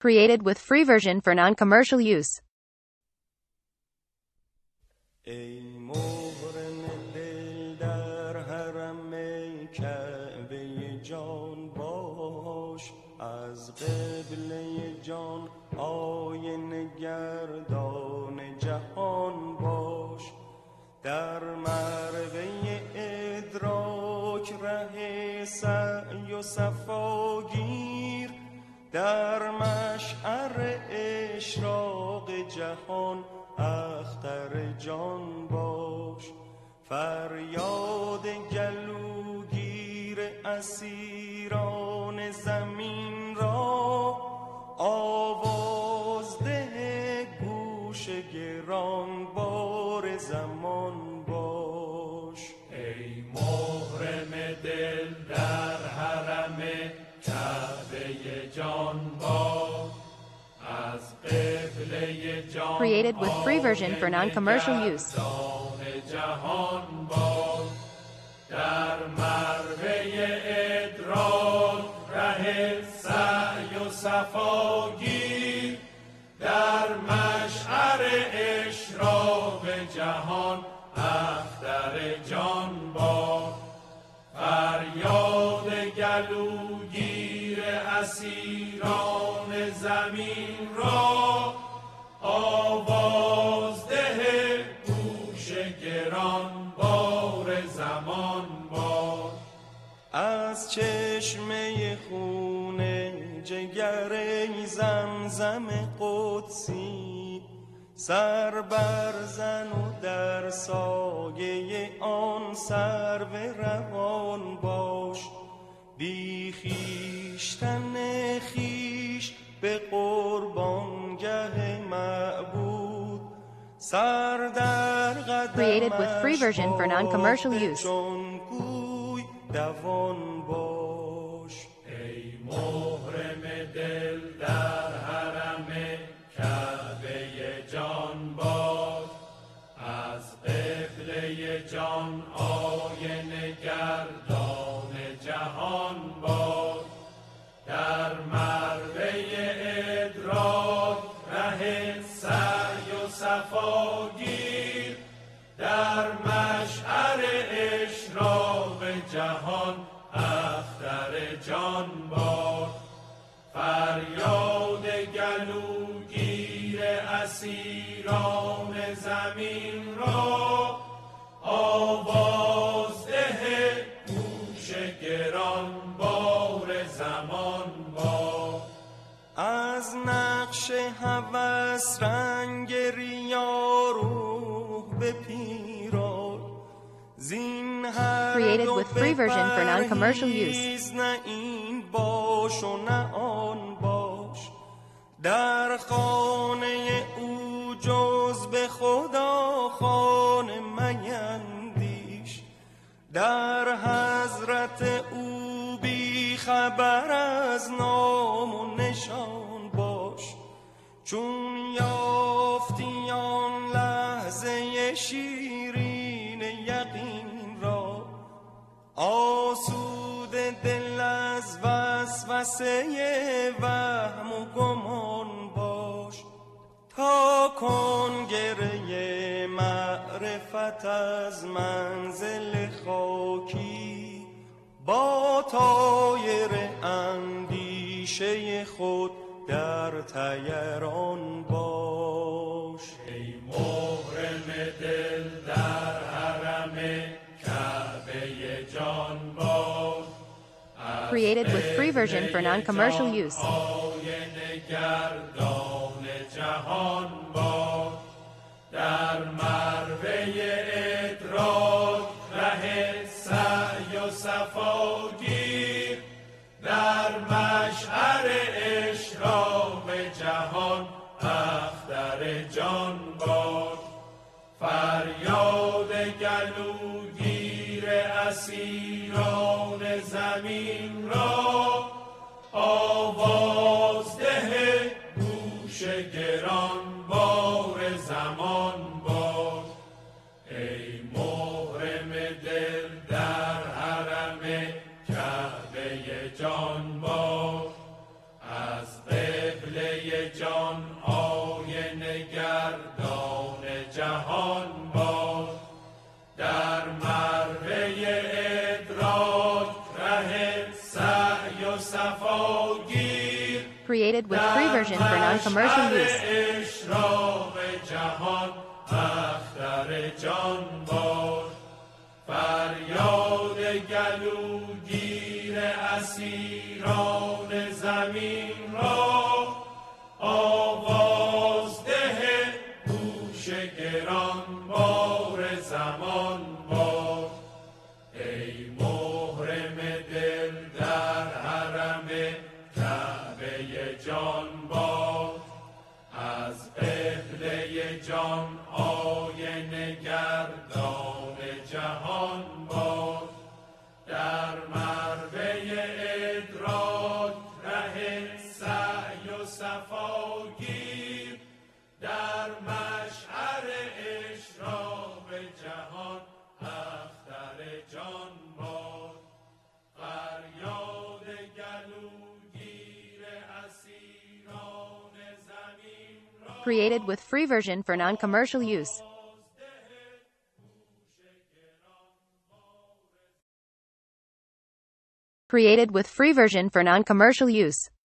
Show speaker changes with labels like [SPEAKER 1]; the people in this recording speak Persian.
[SPEAKER 1] Created with free version for non-commercial use.
[SPEAKER 2] ای محرم دل در حرم کعبه جان باش، از قبله جان آینه گردان جهان باش، در مروه ادراک ره سعی و صفا گیر، در مشعر اشراق جهان اختر جان باش، فریاد گلوگیر اسیران زمین را، آوازده گوش گرانبار زمان باش.
[SPEAKER 3] ای محرم دل در حرم کعبه جان باش، از قبله جان
[SPEAKER 1] Created with free version for non-commercial use.
[SPEAKER 3] جهان باش، در مروه ادراک ره سعی و صفا گیر، در مشعر اشراق جهان اختر جان باش، فریاد گلوگیر اسیران زمین را، آوازده گوش گران بار زمان باش.
[SPEAKER 2] از چشمه خون جگر زمزم قدسی سر برزن و در سایه آن سرو روان باش، بی خویشتن خویش به قربانگه معبود، سر در
[SPEAKER 1] Created with free version for non-commercial use.
[SPEAKER 2] جانگوی دوان باش.
[SPEAKER 3] ای محرم دل در حرم کعبه جان باش، از قبله جان آینه گردان جهان باش، در مروه ادراک ره سعی و صفا گیر، در مشعر اشراق جهان اختر جان باش، فریاد گلوگیر اسیران زمین را، آوازده گوش گران بار زمان باش.
[SPEAKER 2] از نقش هوس رنگ ریا روح به پیراد، زین هر
[SPEAKER 1] Created
[SPEAKER 2] دو
[SPEAKER 1] with free version for non-commercial use.
[SPEAKER 2] بپرهیز، نه این باش و نه آن باش، در خانه او جز به خدا خانه میندیش، در حضرت او بی خبر از نام و نشان باش، چون یافتی آن لحظه شیرین یقین را، آسود دل از وسوسه وهم و گمان باش، تا کنگره معرفت از منزل خاکی، با طایر اندیشه خود در طیران باش.
[SPEAKER 3] ای محرم دل در حرم کعبه جان باش،
[SPEAKER 1] Created with free version for non-commercial use.
[SPEAKER 3] آینه گردان جهان باش، در مروه ادراک ره سعی و صفا گیر، در مشعر اشراق جهان اختر جان باش، فریاد گلوگیر اسیران زمین را، آوازده گوش گران بار زمان باش. ای محرم دل در حرم کعبه جان باش، از قبله جان آینه گردان جهان باش، در مروه ادراک ره سعی و صفا گیر.
[SPEAKER 1] Created with free version for non-commercial use.
[SPEAKER 3] اشراق جهان اختر جان باش، فریاد گلوگیر اسیران زمین را، آواز ده گوش گران بار زمان باش. ای محرم دل در حرم کعبه جان باش، از قبله جان آینه گردان جهان باش، در مروه ادراک ره سعی و صفا گیر. در مشعر اشراق جهان اختر جان باش، فریاد گلوگیر اسیران زمین را.
[SPEAKER 1] Created with free version for non-commercial use. Created with free version for non-commercial use.